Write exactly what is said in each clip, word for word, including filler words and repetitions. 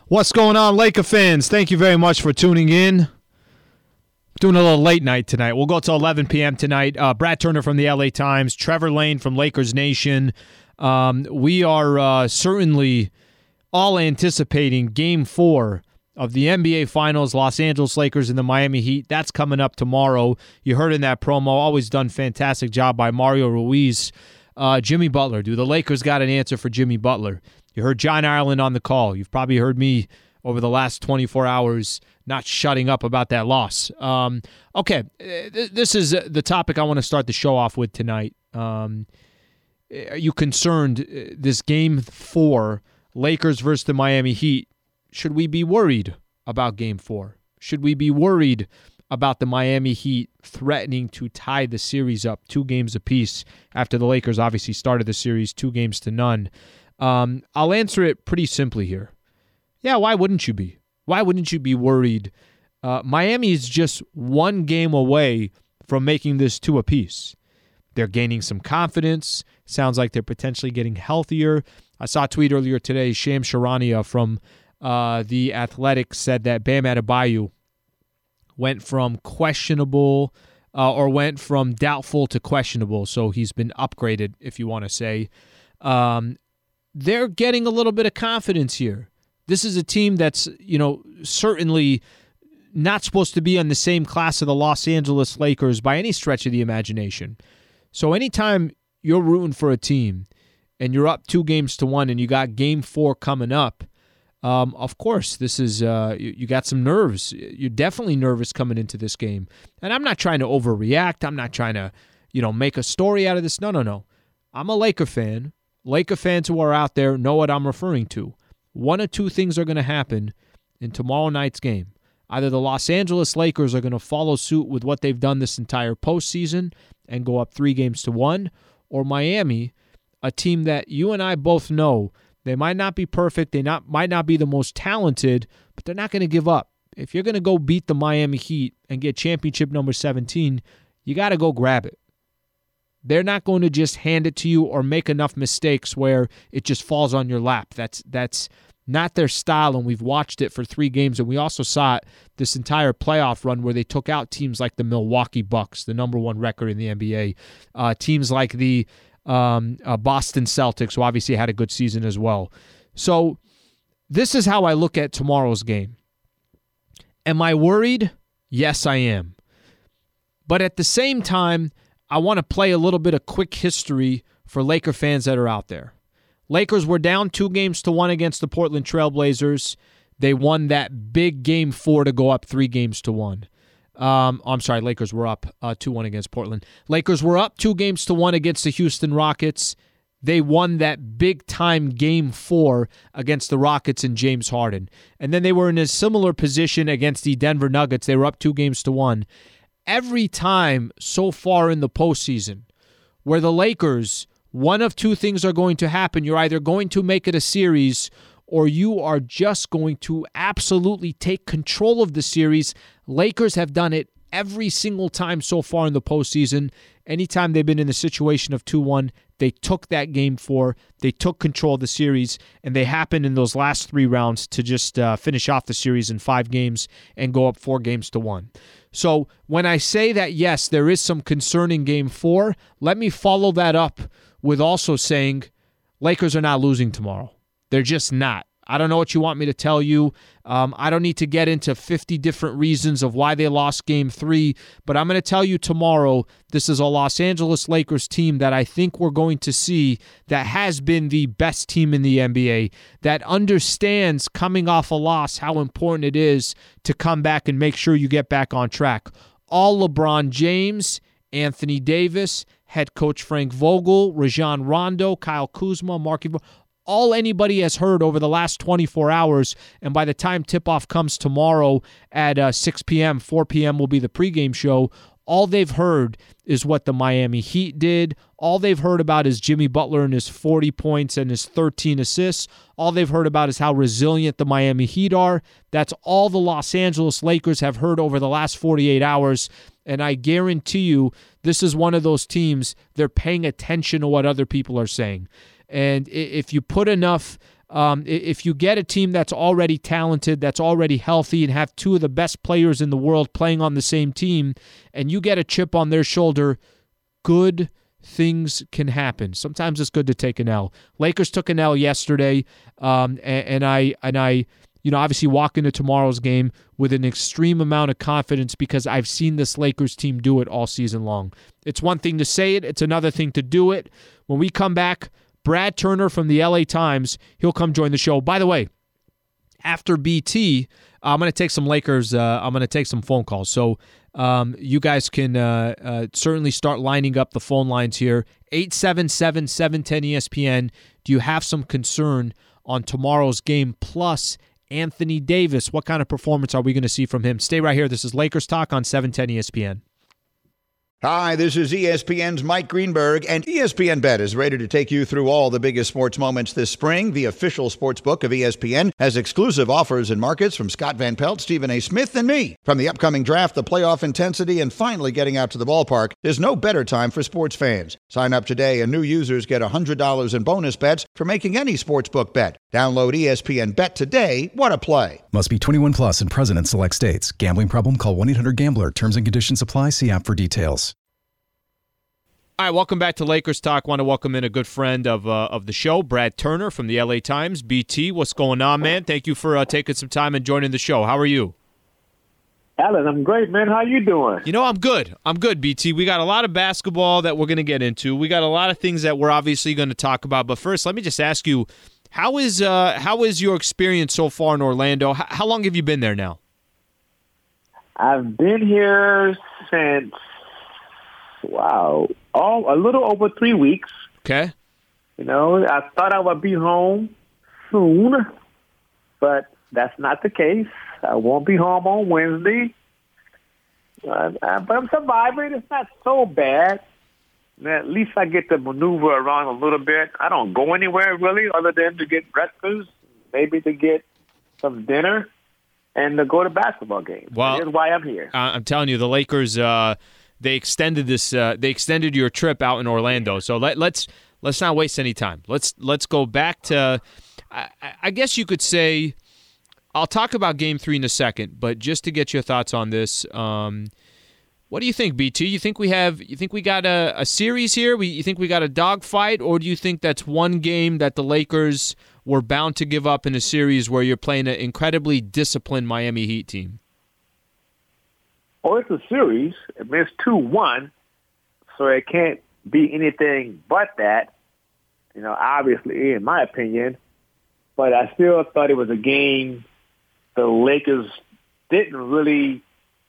What's going on, Laker fans? Thank you very much for tuning in. Doing a little late night tonight. We'll go till eleven p.m. tonight. Uh, Brad Turner from the L A Times, Trevor Lane from Lakers Nation. Um, we are uh, certainly all anticipating Game four of the N B A Finals, Los Angeles Lakers and the Miami Heat. That's coming up tomorrow. You heard in that promo, always done fantastic job by Mario Ruiz. Uh, Jimmy Butler. Do the Lakers got an answer for Jimmy Butler? You heard John Ireland on the call. You've probably heard me over the last twenty-four hours not shutting up about that loss. Um, okay, this is the topic I want to start the show off with tonight. Um, are you concerned, this Game four, Lakers versus the Miami Heat, should we be worried about Game four? Should we be worried about the Miami Heat threatening to tie the series up two games apiece after the Lakers obviously started the series two games to none? Um, I'll answer it pretty simply here. Yeah, why wouldn't you be? Why wouldn't you be worried? Uh, Miami is just one game away from making this two apiece. They're gaining some confidence. Sounds like they're potentially getting healthier. I saw a tweet earlier today. Shams Charania from uh, The Athletic said that Bam Adebayo went from questionable uh, or went from doubtful to questionable. So he's been upgraded, if you want to say. Um, they're getting a little bit of confidence here. This is a team that's, you know, certainly not supposed to be on the same class of the Los Angeles Lakers by any stretch of the imagination. So anytime you're rooting for a team and you're up two games to one and you got game four coming up, um, of course, this is uh, you, you got some nerves. You're definitely nervous coming into this game. And I'm not trying to overreact. I'm not trying to, you know, make a story out of this. No, no, no. I'm a Laker fan. Laker fans who are out there know what I'm referring to. One or two things are going to happen in tomorrow night's game. Either the Los Angeles Lakers are going to follow suit with what they've done this entire postseason and go up three games to one, or Miami, a team that you and I both know they might not be perfect, they not might not be the most talented, but they're not going to give up. If you're going to go beat the Miami Heat and get championship number seventeen, you got to go grab it. They're not going to just hand it to you or make enough mistakes where it just falls on your lap. That's that's not their style, and we've watched it for three games, and we also saw it this entire playoff run where they took out teams like the Milwaukee Bucks, the number one record in the N B A, uh, teams like the um, uh, Boston Celtics, who obviously had a good season as well. So this is how I look at tomorrow's game. Am I worried? Yes, I am. But at the same time, I want to play a little bit of quick history for Laker fans that are out there. Lakers were down two games to one against the Portland Trailblazers. They won that big game four to go up three games to one. Um, I'm sorry, Lakers were up uh, two one against Portland. Lakers were up two games to one against the Houston Rockets. They won that big-time game four against the Rockets and James Harden. And then they were in a similar position against the Denver Nuggets. They were up two games to one. Every time so far in the postseason where the Lakers, one of two things are going to happen. You're either going to make it a series or you are just going to absolutely take control of the series. Lakers have done it every single time so far in the postseason. Anytime they've been in the situation of two one, they took that game four, they took control of the series, and they happened in those last three rounds to just uh, finish off the series in five games and go up four games to one. So when I say that, yes, there is some concern in game four, let me follow that up with also saying Lakers are not losing tomorrow. They're just not. I don't know what you want me to tell you. Um, I don't need to get into fifty different reasons of why they lost game three, but I'm going to tell you tomorrow this is a Los Angeles Lakers team that I think we're going to see that has been the best team in the N B A, that understands coming off a loss how important it is to come back and make sure you get back on track. All LeBron James, Anthony Davis, head coach Frank Vogel, Rajon Rondo, Kyle Kuzma, Mark Ivor, all anybody has heard over the last twenty-four hours, and by the time tip-off comes tomorrow at uh, six p.m., four p.m. will be the pregame show, all they've heard is what the Miami Heat did. All they've heard about is Jimmy Butler and his forty points and his thirteen assists. All they've heard about is how resilient the Miami Heat are. That's all the Los Angeles Lakers have heard over the last forty-eight hours, and I guarantee you this is one of those teams, they're paying attention to what other people are saying. And if you put enough Um, if you get a team that's already talented, that's already healthy, and have two of the best players in the world playing on the same team, and you get a chip on their shoulder, good things can happen. Sometimes it's good to take an L. Lakers took an L yesterday, um, and, and I and I, you know, obviously walk into tomorrow's game with an extreme amount of confidence because I've seen this Lakers team do it all season long. It's one thing to say it; it's another thing to do it. When we come back, Brad Turner from the L A Times, he'll come join the show. By the way, after B T, I'm going to take some Lakers. Uh, I'm going to take some phone calls. So um, you guys can uh, uh, certainly start lining up the phone lines here. eight seven seven, seven one zero, E S P N. Do you have some concern on tomorrow's game? Plus, Anthony Davis, what kind of performance are we going to see from him? Stay right here. This is Lakers Talk on seven ten E S P N. Hi, this is E S P N's Mike Greenberg, and E S P N Bet is ready to take you through all the biggest sports moments this spring. The official sports book of E S P N has exclusive offers and markets from Scott Van Pelt, Stephen A. Smith, and me. From the upcoming draft, the playoff intensity, and finally getting out to the ballpark, there's no better time for sports fans. Sign up today, and new users get one hundred dollars in bonus bets for making any sportsbook bet. Download E S P N Bet today. What a play. Must be twenty-one plus and present in select states. Gambling problem? Call one eight hundred gambler. Terms and conditions apply. See app for details. All right, welcome back to Lakers Talk. Want to welcome in a good friend of uh, of the show, Brad Turner from the L A Times. B T, what's going on, man? Thank you for uh, taking some time and joining the show. How are you? Alan, I'm great, man. How you doing? You know, I'm good. I'm good, B T. We got a lot of basketball that we're going to get into. We got a lot of things that we're obviously going to talk about. But first, let me just ask you, how is uh, how is your experience so far in Orlando? H- how long have you been there now? I've been here since, wow, all a little over three weeks. Okay. You know, I thought I would be home soon, but that's not the case. I won't be home on Wednesday. Uh, uh, but I'm surviving. It's not so bad. At least I get to maneuver around a little bit. I don't go anywhere, really, other than to get breakfast, maybe to get some dinner, and to go to basketball games. Well, that's why I'm here. Uh, I'm telling you, the Lakers, uh, they extended this. Uh, they extended your trip out in Orlando. So let, let's let's not waste any time. Let's let's go back to. I, I guess you could say. I'll talk about Game Three in a second, but just to get your thoughts on this, um, what do you think, B T? You think we have? You think we got a, a series here? We, you think we got a dogfight, or do you think that's one game that the Lakers were bound to give up in a series where you're playing an incredibly disciplined Miami Heat team? Oh, it's a series. I mean, it's two one, so it can't be anything but that. You know, obviously, in my opinion, but I still thought it was a game the Lakers didn't really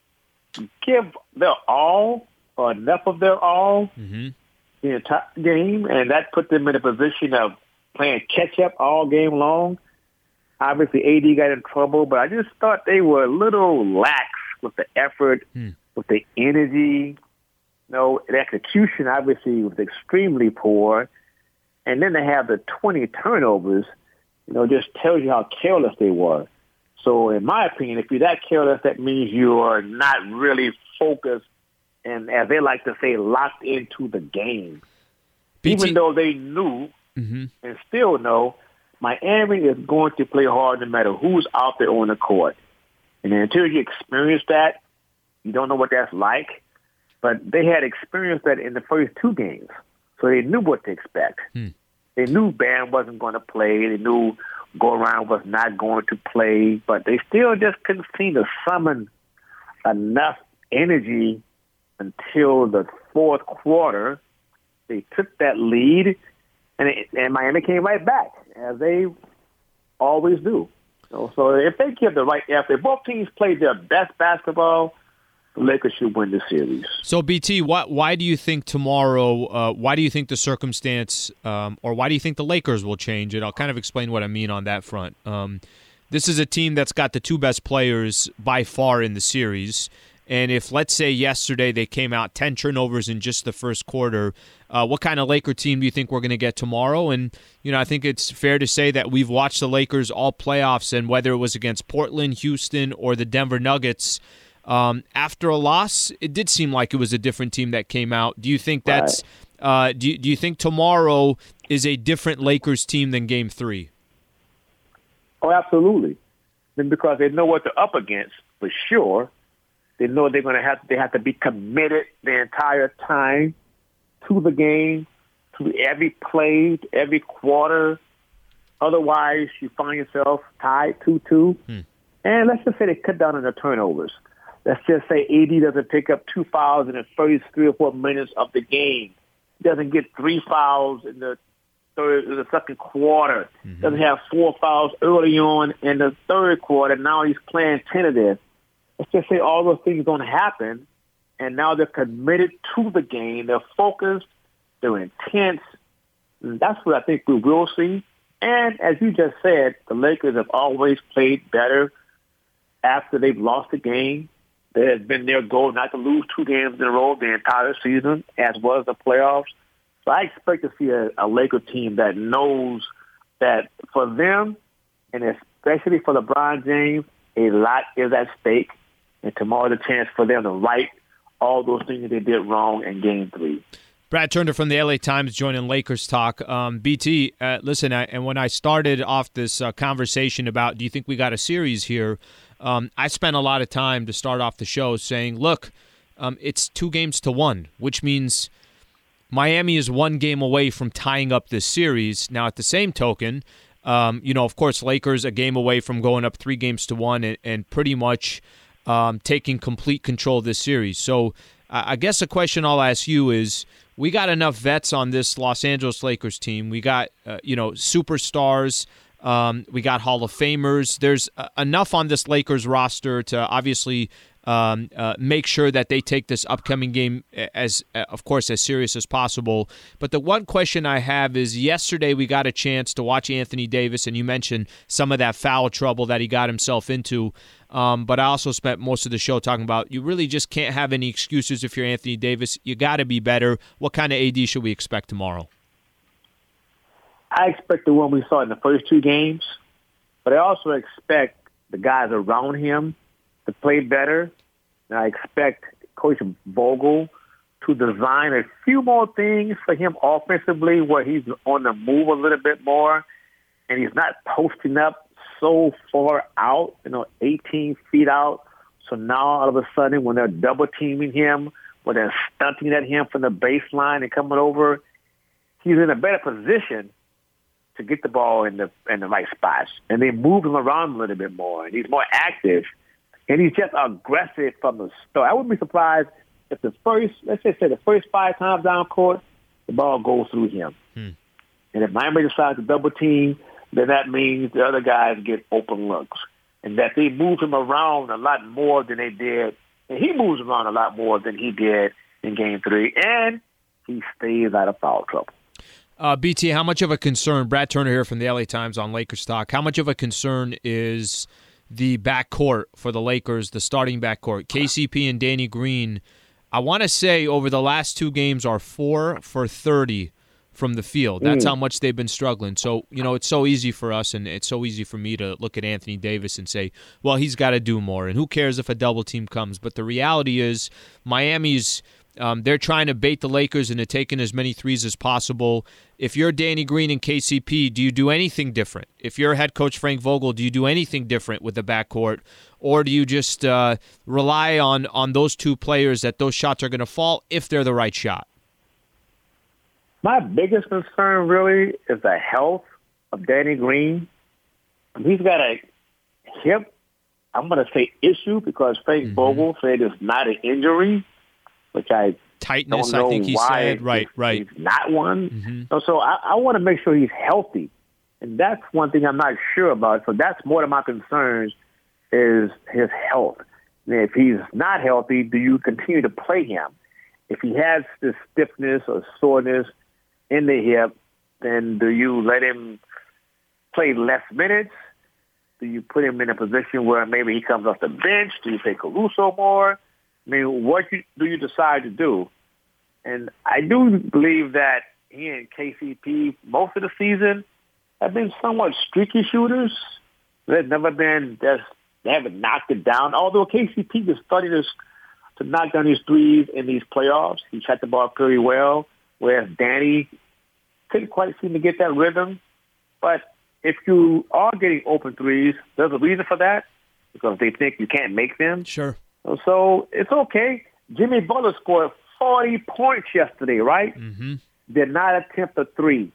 give their all or enough of their all mm-hmm. the entire game, and that put them in a position of playing catch-up all game long. Obviously, A D got in trouble, but I just thought they were a little lax with the effort, hmm. with the energy. You know, the execution obviously was extremely poor. And then they have the twenty turnovers, you know, just tells you how careless they were. So in my opinion, if you're that careless, that means you are not really focused and, as they like to say, locked into the game. B T- Even though they knew mm-hmm. and still know Miami is going to play hard no matter who's out there on the court. And until you experience that, you don't know what that's like. But they had experienced that in the first two games, so they knew what to expect. Hmm. They knew Bam wasn't going to play. They knew Go-Around was not going to play. But they still just couldn't seem to summon enough energy until the fourth quarter. They took that lead, and, it, and Miami came right back, as they always do. So, so if they give the right effort, both teams played their best basketball, the Lakers should win the series. So, B T, why, why do you think tomorrow, uh, why do you think the circumstance, um, or why do you think the Lakers will change it? I'll kind of explain what I mean on that front. Um, this is a team that's got the two best players by far in the series. And if, let's say, yesterday they came out ten turnovers in just the first quarter, uh, what kind of Laker team do you think we're going to get tomorrow? And, you know, I think it's fair to say that we've watched the Lakers all playoffs, and whether it was against Portland, Houston, or the Denver Nuggets, um, after a loss, it did seem like it was a different team that came out. Do you think that's uh, do you, do you think tomorrow is a different Lakers team than Game Three? Oh, absolutely. Then because they know what they're up against for sure. They know they're going to have they have to be committed the entire time to the game, to every play, to every quarter. Otherwise, you find yourself tied two two. Hmm. And let's just say they cut down on their turnovers. Let's just say A D doesn't pick up two fouls in the first three or four minutes of the game. He doesn't get three fouls in the third, in the second quarter. Mm-hmm. Doesn't have four fouls early on in the third quarter. Now he's playing tentative. Let's just say all those things don't happen, and now they're committed to the game. They're focused. They're intense. And that's what I think we will see. And as you just said, the Lakers have always played better after they've lost a game. It has been their goal not to lose two games in a row the entire season, as well as the playoffs. So I expect to see a, a Laker team that knows that for them, and especially for LeBron James, a lot is at stake. And tomorrow's a chance for them to right all those things that they did wrong in Game three. Brad Turner from the L A Times joining Lakers Talk. Um, B T, uh, listen, I, and when I started off this uh, conversation about do you think we got a series here, um, I spent a lot of time to start off the show saying, look, um, it's two games to one, which means Miami is one game away from tying up this series. Now, at the same token, um, you know, of course, Lakers a game away from going up three games to one and, and pretty much um, taking complete control of this series. So uh, I guess the question I'll ask you is, we got enough vets on this Los Angeles Lakers team. We got, uh, you know, superstars. Um, we got Hall of Famers. There's uh, enough on this Lakers roster to obviously um, uh, make sure that they take this upcoming game as, uh, of course, as serious as possible. But the one question I have is, yesterday we got a chance to watch Anthony Davis, and you mentioned some of that foul trouble that he got himself into. Um, but I also spent most of the show talking about you really just can't have any excuses if you're Anthony Davis. You got to be better. What kind of A D should we expect tomorrow? I expect the one we saw in the first two games, but I also expect the guys around him to play better. And I expect Coach Vogel to design a few more things for him offensively where he's on the move a little bit more and he's not posting up so far out, you know, eighteen feet out. So now all of a sudden when they're double teaming him, when they're stunting at him from the baseline and coming over, he's in a better position to get the ball in the in the right spots. And they move him around a little bit more. And he's more active. And he's just aggressive from the start. I wouldn't be surprised if the first, let's just say the first five times down court, the ball goes through him. Hmm. And if Miami decides to double team, then that means the other guys get open looks. And that they move him around a lot more than they did. And he moves around a lot more than he did in Game three. And he stays out of foul trouble. Uh, B T, how much of a concern, Brad Turner here from the L A Times on Lakers Talk, how much of a concern is the backcourt for the Lakers, the starting backcourt? K C P and Danny Green, I want to say over the last two games are four for thirty from the field. That's mm. how much they've been struggling. So, you know, it's so easy for us and it's so easy for me to look at Anthony Davis and say, well, he's got to do more. And who cares if a double team comes? But the reality is Miami's Um, they're trying to bait the Lakers into taking as many threes as possible. If you're Danny Green and K C P, do you do anything different? If you're head coach Frank Vogel, do you do anything different with the backcourt? Or do you just uh, rely on, on those two players that those shots are going to fall if they're the right shot? My biggest concern really is the health of Danny Green. He's got a hip, I'm going to say issue because Frank mm-hmm. Vogel said it's not an injury. Which I tightness, don't know I think he why said. Right, he's, right. He's not one. Mm-hmm. So, so I, I want to make sure he's healthy, and that's one thing I'm not sure about. So that's more of my concerns is his health. And if he's not healthy, do you continue to play him? If he has this stiffness or soreness in the hip, then do you let him play less minutes? Do you put him in a position where maybe he comes off the bench? Do you play Caruso more? I mean, what do you decide to do? And I do believe that he and K C P, most of the season, have been somewhat streaky shooters. They've never been, just, they haven't knocked it down. Although K C P is starting to, to knock down his threes in these playoffs. He shot the ball pretty well, whereas Danny couldn't quite seem to get that rhythm. But if you are getting open threes, there's a reason for that because they think you can't make them. Sure. So it's okay. Jimmy Butler scored forty points yesterday, right? Mm-hmm. Did not attempt a three.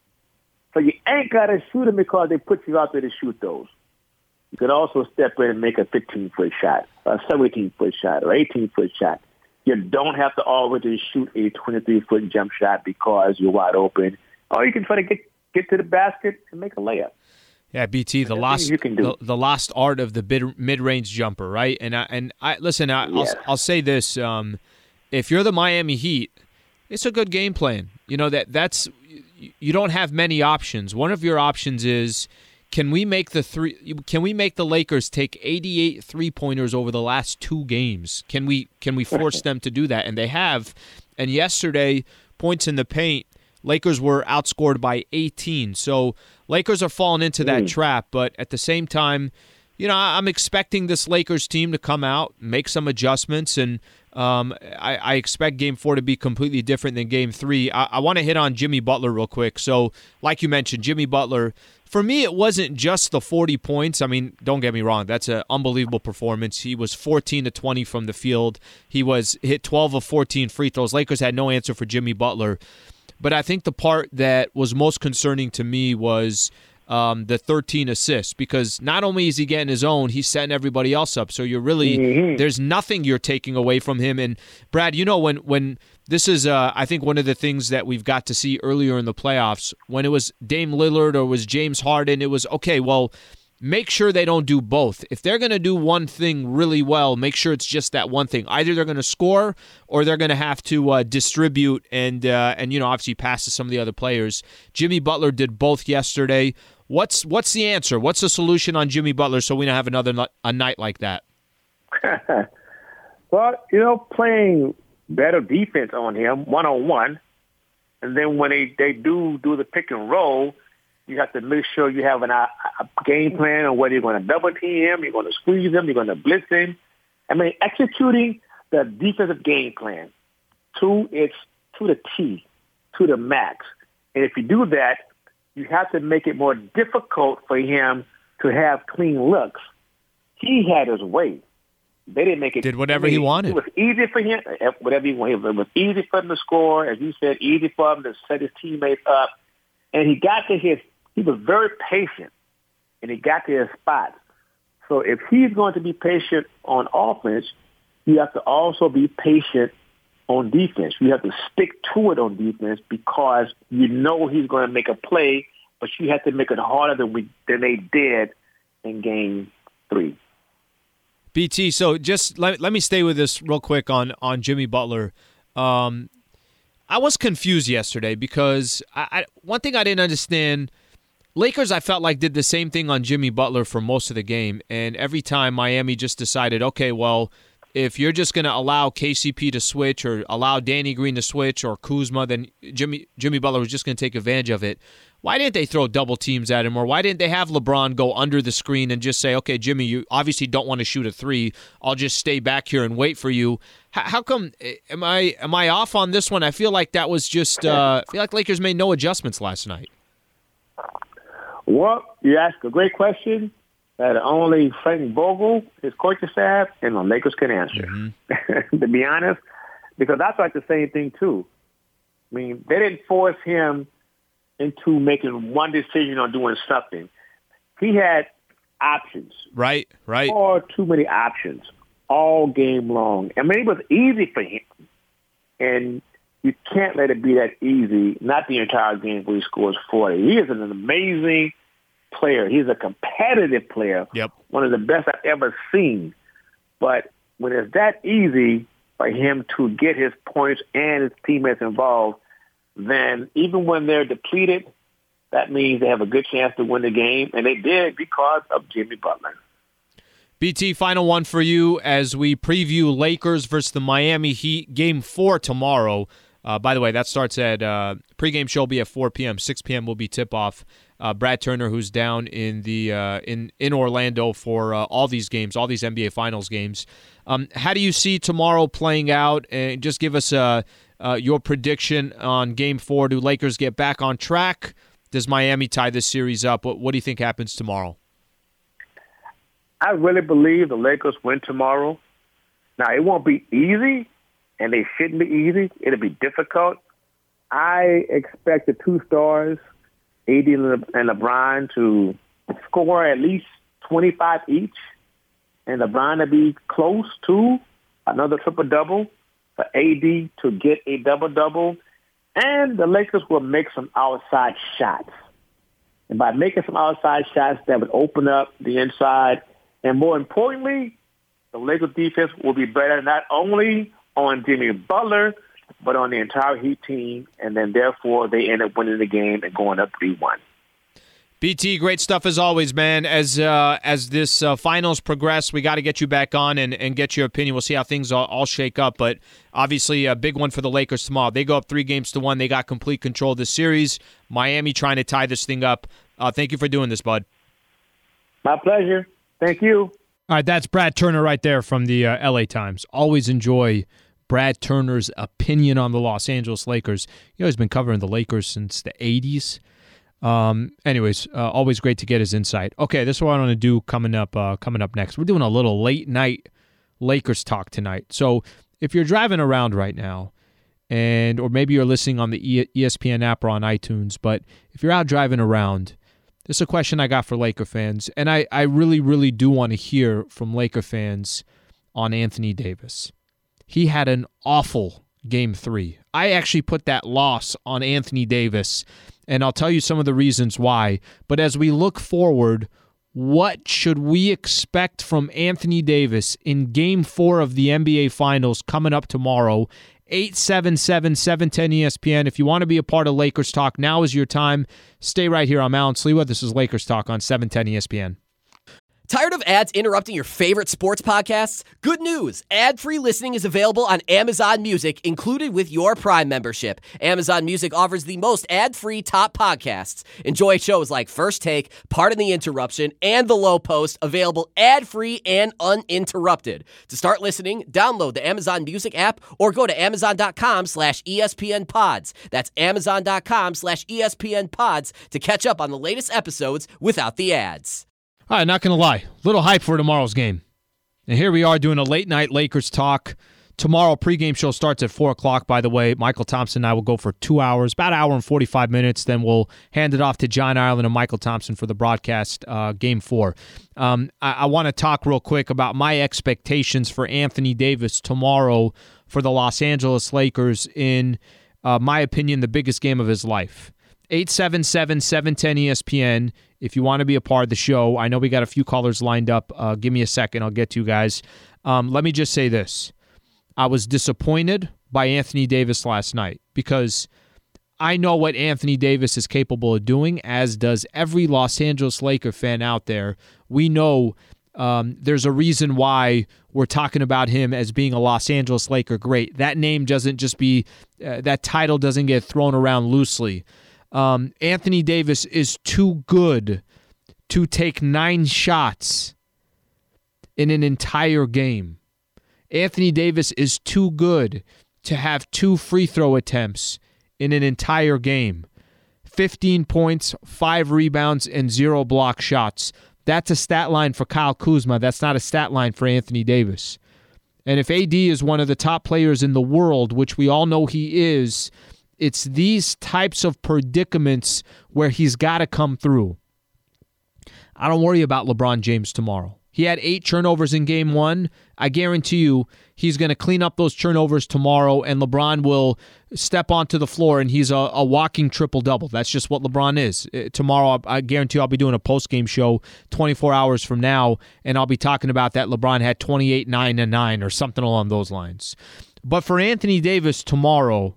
So you ain't got to shoot them because they put you out there to shoot those. You could also step in and make a fifteen-foot shot, a seventeen-foot shot, or eighteen-foot shot. You don't have to always shoot a twenty-three-foot jump shot because you're wide open. Or you can try to get, get to the basket and make a layup. Yeah, B T, the lost you can do. The, the lost art of the mid, mid-range jumper, right? And I, and I listen, I, Yes. I'll I'll say this: um, if you're the Miami Heat, it's a good game plan. You know that that's you don't have many options. One of your options is, can we make the three? Can we make the Lakers take eighty-eight three-pointers over the last two games? Can we can we force them to do that? And they have. And yesterday, points in the paint, Lakers were outscored by eighteen. So Lakers are falling into that mm. trap. But at the same time, you know, I'm expecting this Lakers team to come out, make some adjustments, and um, I, I expect Game Four to be completely different than Game Three. I, I want to hit on Jimmy Butler real quick. So, like you mentioned, Jimmy Butler. For me, it wasn't just the forty points. I mean, don't get me wrong. That's an unbelievable performance. He was fourteen to twenty from the field. He was hit twelve of fourteen free throws. Lakers had no answer for Jimmy Butler. But I think the part that was most concerning to me was um, the thirteen assists, because not only is he getting his own, he's setting everybody else up. So you're really mm-hmm. there's nothing you're taking away from him. And Brad, you know, when when this is, uh, I think, one of the things that we've got to see earlier in the playoffs, when it was Dame Lillard or was James Harden, it was, okay, well, make sure they don't do both. If they're going to do one thing really well, make sure it's just that one thing. Either they're going to score or they're going to have to uh, distribute and, uh, and you know, obviously pass to some of the other players. Jimmy Butler did both yesterday. What's what's the answer? What's the solution on Jimmy Butler so we don't have another a night like that? Well, you know, playing better defense on him one-on-one, and then when they, they do do the pick and roll, you have to make sure you have an, a, a game plan on whether you're going to double team him, you're going to squeeze him, you're going to blitz him. I mean, executing the defensive game plan to its to the T, to the max. And if you do that, you have to make it more difficult for him to have clean looks. He had his way. They didn't make it. Did whatever he wanted. It was easy for him, whatever he wanted. It was easy for him to score, as you said, easy for him to set his teammates up. And he got to his, he was very patient, and he got to his spots. So if he's going to be patient on offense, you have to also be patient on defense. You have to stick to it on defense because you know he's going to make a play, but you have to make it harder than we than they did in Game Three. B T, so just let, let me stay with this real quick on, on Jimmy Butler. Um, I was confused yesterday because I, I, one thing I didn't understand, Lakers I felt like did the same thing on Jimmy Butler for most of the game, and every time Miami just decided, okay, well, if you're just going to allow K C P to switch or allow Danny Green to switch or Kuzma, then Jimmy Jimmy Butler was just going to take advantage of it. Why didn't they throw double teams at him? Or why didn't they have LeBron go under the screen and just say, okay, Jimmy, you obviously don't want to shoot a three. I'll just stay back here and wait for you. How, how come, am I am I off on this one? I feel like that was just, uh, I feel like Lakers made no adjustments last night. Well, you asked a great question that only Frank Vogel, his coaching staff, and the Lakers can answer, mm-hmm. to be honest, because I thought the same thing, too. I mean, they didn't force him into making one decision on doing something. He had options. Right, right. Or too many options all game long. I mean, it was easy for him. And you can't let it be that easy, not the entire game where he scores forty. He is an amazing player. He's a competitive player. Yep. One of the best I've ever seen. But when it's that easy for him to get his points and his teammates involved, then even when they're depleted, that means they have a good chance to win the game, and they did because of Jimmy Butler. B T, final one for you as we preview Lakers versus the Miami Heat, Game four tomorrow. Uh, by the way, that starts at uh, pregame show will be at four p.m. six p.m. will be tip-off. Uh, Brad Turner, who's down in the uh, in in Orlando for uh, all these games, all these N B A Finals games. Um, how do you see tomorrow playing out? And just give us uh, uh, your prediction on Game Four. Do Lakers get back on track, does Miami tie this series up? What, what do you think happens tomorrow? I really believe the Lakers win tomorrow. Now, it won't be easy, and they shouldn't be easy. It'll be difficult. I expect the two stars, A D and LeBron, to score at least twenty-five each, and LeBron to be close to another triple-double, for A D to get a double-double, and the Lakers will make some outside shots. And by making some outside shots, that would open up the inside. And more importantly, the Lakers defense will be better not only on Jimmy Butler, but on the entire Heat team, and then therefore they end up winning the game and going up three one. B T, great stuff as always, man. As uh, as this uh, finals progress, we got to get you back on and, and get your opinion. We'll see how things all, all shake up, but obviously a big one for the Lakers tomorrow. They go up three games to one. They got complete control of the series. Miami trying to tie this thing up. Uh, thank you for doing this, bud. My pleasure. Thank you. All right, that's Brad Turner right there from the uh, L A Times. Always enjoy Brad Turner's opinion on the Los Angeles Lakers. You know, he's been covering the Lakers since the eighties. Um, anyways, uh, always great to get his insight. Okay, this is what I want to do coming up uh, coming up next. We're doing a little late night Lakers talk tonight. So if you're driving around right now, and or maybe you're listening on the E S P N app or on iTunes, but if you're out driving around, this is a question I got for Laker fans, and I, I really, really do want to hear from Laker fans on Anthony Davis. He had an awful game three. I actually put that loss on Anthony Davis, and I'll tell you some of the reasons why. But as we look forward, what should we expect from Anthony Davis in Game four of the N B A Finals coming up tomorrow? eight seven seven, seven one zero, E S P N. If you want to be a part of Lakers Talk, now is your time. Stay right here. I'm Alan Slewa. This is Lakers Talk on seven ten E S P N. Tired of ads interrupting your favorite sports podcasts? Good news! Ad-free listening is available on Amazon Music, included with your Prime membership. Amazon Music offers the most ad-free top podcasts. Enjoy shows like First Take, Pardon the Interruption, and The Low Post, available ad-free and uninterrupted. To start listening, download the Amazon Music app or go to amazon.com slash ESPN pods. That's amazon.com slash ESPN pods to catch up on the latest episodes without the ads. All right, not going to lie. Little hype for tomorrow's game. And here we are doing a late-night Lakers talk. Tomorrow, pregame show starts at four o'clock, by the way. Michael Thompson and I will go for two hours, about an hour and forty-five minutes. Then we'll hand it off to John Ireland and Michael Thompson for the broadcast, uh, Game four. Um, I, I want to talk real quick about my expectations for Anthony Davis tomorrow for the Los Angeles Lakers in, uh, my opinion, the biggest game of his life. eight seven seven, seven one zero, E S P N. If you want to be a part of the show, I know we got a few callers lined up. Uh, give me a second. I'll get to you guys. Um, let me just say this. I was disappointed by Anthony Davis last night because I know what Anthony Davis is capable of doing, as does every Los Angeles Laker fan out there. We know um, there's a reason why we're talking about him as being a Los Angeles Laker great. That name doesn't just be, uh, that title doesn't get thrown around loosely. Um, Anthony Davis is too good to take nine shots in an entire game. Anthony Davis is too good to have two free throw attempts in an entire game. fifteen points, five rebounds, and zero block shots. That's a stat line for Kyle Kuzma. That's not a stat line for Anthony Davis. And if A D is one of the top players in the world, which we all know he is, it's these types of predicaments where he's got to come through. I don't worry about LeBron James tomorrow. He had eight turnovers in game one. I guarantee you he's going to clean up those turnovers tomorrow, and LeBron will step onto the floor, and he's a, a walking triple-double. That's just what LeBron is. Tomorrow, I guarantee you I'll be doing a post-game show twenty-four hours from now, and I'll be talking about that LeBron had twenty-eight, nine, and nine or something along those lines. But for Anthony Davis tomorrow,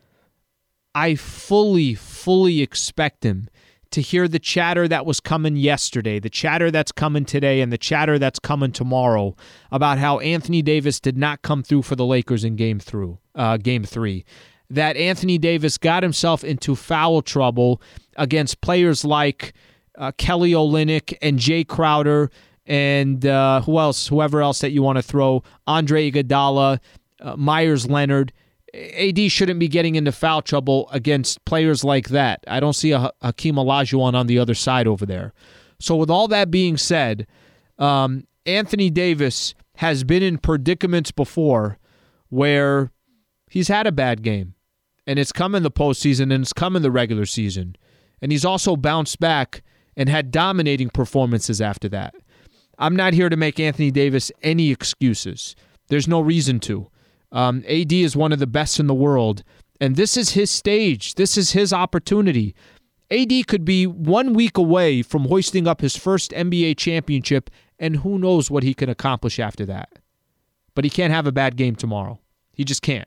I fully, fully expect him to hear the chatter that was coming yesterday, the chatter that's coming today, and the chatter that's coming tomorrow about how Anthony Davis did not come through for the Lakers in game through, uh, game three. That Anthony Davis got himself into foul trouble against players like uh, Kelly Olynyk and Jay Crowder and uh, who else, whoever else that you want to throw, Andre Iguodala, uh, Myers Leonard. A D shouldn't be getting into foul trouble against players like that. I don't see a Hakeem Olajuwon on the other side over there. So with all that being said, um, Anthony Davis has been in predicaments before where he's had a bad game, and it's come in the postseason and it's come in the regular season. And he's also bounced back and had dominating performances after that. I'm not here to make Anthony Davis any excuses. There's no reason to. Um, A D is one of the best in the world, and this is his stage. This is his opportunity. A D could be one week away from hoisting up his first N B A championship, and who knows what he can accomplish after that. But he can't have a bad game tomorrow. He just can't.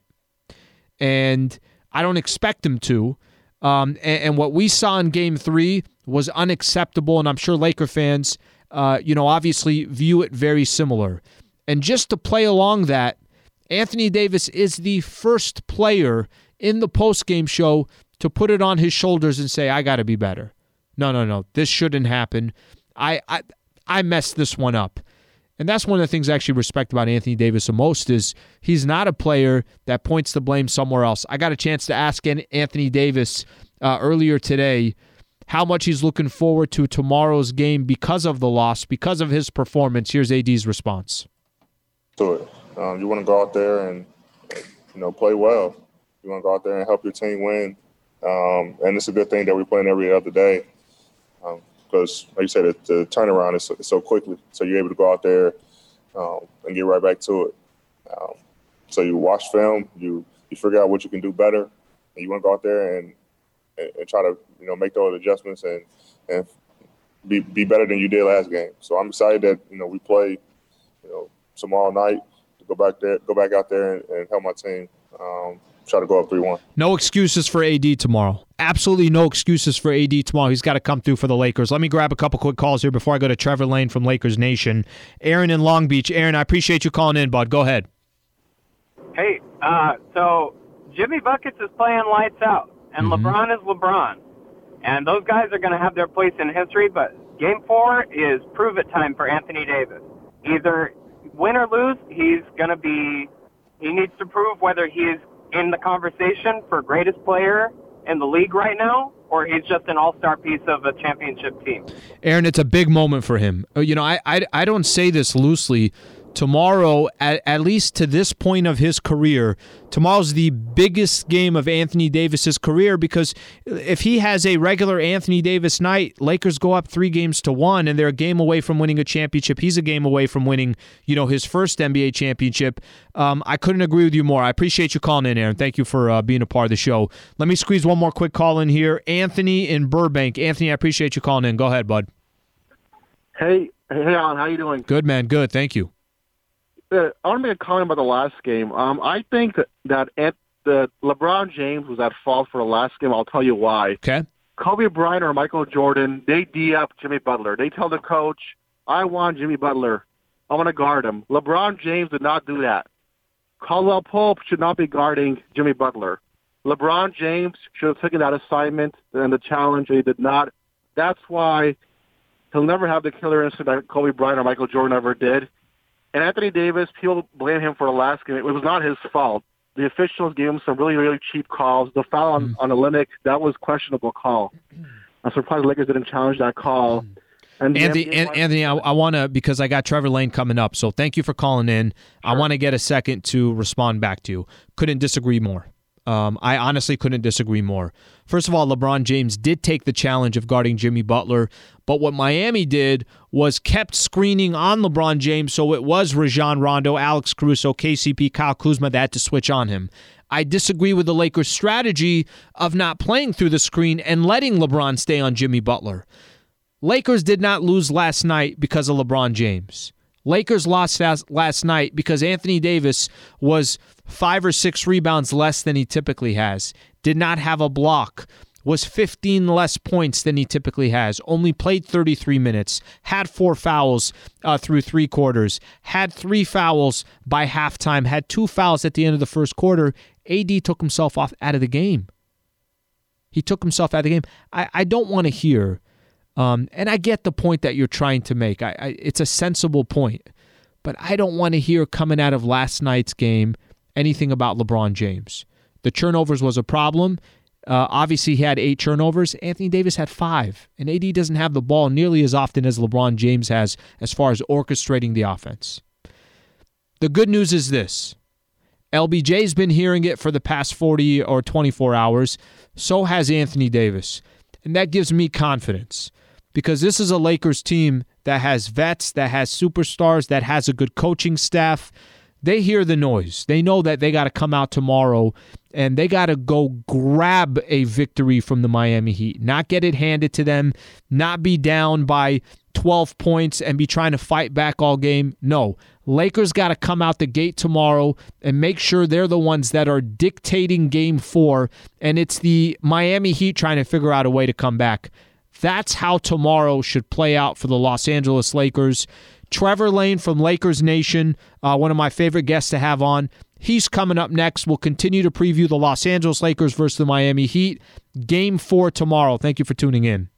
And I don't expect him to. Um, and, and what we saw in Game three was unacceptable, and I'm sure Laker fans, uh, you know, obviously view it very similar. And just to play along that, Anthony Davis is the first player in the postgame show to put it on his shoulders and say, I got to be better. No, no, no. This shouldn't happen. I, I I messed this one up. And that's one of the things I actually respect about Anthony Davis the most is he's not a player that points the blame somewhere else. I got a chance to ask Anthony Davis uh, earlier today how much he's looking forward to tomorrow's game because of the loss, because of his performance. Here's A D's response. To it. Um, you want to go out there and, you know, play well. You want to go out there and help your team win. Um, and it's a good thing that we're playing every other day because, um, like you said, the, the turnaround is so, so quickly. So you're able to go out there um, and get right back to it. Um, so you watch film, you you figure out what you can do better, and you want to go out there and, and, and try to, you know, make those adjustments and and be be better than you did last game. So I'm excited that, you know, we play, you know, tomorrow night. Go back there, go back out there and, and help my team um, try to go up three one. No excuses for A D tomorrow. Absolutely no excuses for A D tomorrow. He's got to come through for the Lakers. Let me grab a couple quick calls here before I go to Trevor Lane from Lakers Nation. Aaron in Long Beach. Aaron, I appreciate you calling in, bud. Go ahead. Hey, uh, so Jimmy Buckets is playing lights out, and mm-hmm. LeBron is LeBron. And those guys are going to have their place in history, but game four is prove-it time for Anthony Davis. Either win or lose, he's going to be, he needs to prove whether he's in the conversation for greatest player in the league right now, or he's just an all-star piece of a championship team. Aaron, it's a big moment for him. You know, I I, I don't say this loosely. Tomorrow, at, at least to this point of his career, tomorrow's the biggest game of Anthony Davis's career because if he has a regular Anthony Davis night, Lakers go up three games to one, and they're a game away from winning a championship. He's a game away from winning, you know, his first N B A championship. Um, I couldn't agree with you more. I appreciate you calling in, Aaron. Thank you for uh, being a part of the show. Let me squeeze one more quick call in here. Anthony in Burbank. Anthony, I appreciate you calling in. Go ahead, bud. Hey, hey, Alan. How you doing? Good, man. Good. Thank you. Uh, I want to make a comment about the last game. Um, I think that, that at the LeBron James was at fault for the last game. I'll tell you why. Okay. Kobe Bryant or Michael Jordan, they D up Jimmy Butler. They tell the coach, I want Jimmy Butler. I want to guard him. LeBron James did not do that. Caldwell Pope should not be guarding Jimmy Butler. LeBron James should have taken that assignment and the challenge. He did not. That's why he'll never have the killer instinct that Kobe Bryant or Michael Jordan ever did. And Anthony Davis, people blame him for the last game. It was not his fault. The officials gave him some really, really cheap calls. The foul on, mm. on Olynyk, that was questionable call. I'm surprised the Lakers didn't challenge that call. And Anthony, An- Anthony, I, I want to, because I got Trevor Lane coming up, so thank you for calling in. Sure. I want to get a second to respond back to you. Couldn't disagree more. Um, I honestly couldn't disagree more. First of all, LeBron James did take the challenge of guarding Jimmy Butler, but what Miami did was kept screening on LeBron James, so it was Rajon Rondo, Alex Caruso, K C P, Kyle Kuzma that had to switch on him. I disagree with the Lakers' strategy of not playing through the screen and letting LeBron stay on Jimmy Butler. Lakers did not lose last night because of LeBron James. Lakers lost last night because Anthony Davis was five or six rebounds less than he typically has, did not have a block, was fifteen less points than he typically has, only played thirty-three minutes, had four fouls uh, through three quarters, had three fouls by halftime, had two fouls at the end of the first quarter. A D took himself off out of the game. He took himself out of the game. I, I don't want to hear... Um, and I get the point that you're trying to make. I, I, it's a sensible point. But I don't want to hear coming out of last night's game anything about LeBron James. the turnovers was a problem. Uh, obviously, he had eight turnovers. Anthony Davis had five. And A D doesn't have the ball nearly as often as LeBron James has as far as orchestrating the offense. The good news is this. L B J's been hearing it for the past forty or twenty-four hours. So has Anthony Davis. And that gives me confidence because this is a Lakers team that has vets, that has superstars, that has a good coaching staff. They hear the noise. They know that they got to come out tomorrow and they got to go grab a victory from the Miami Heat, not get it handed to them, not be down by twelve points and be trying to fight back all game. No, Lakers got to come out the gate tomorrow and make sure they're the ones that are dictating game four, and it's the Miami Heat trying to figure out a way to come back. That's how tomorrow should play out for the Los Angeles Lakers. Trevor Lane from Lakers Nation, uh, one of my favorite guests to have on. He's coming up next. We'll continue to preview the Los Angeles Lakers versus the Miami Heat. Game four tomorrow. Thank you for tuning in.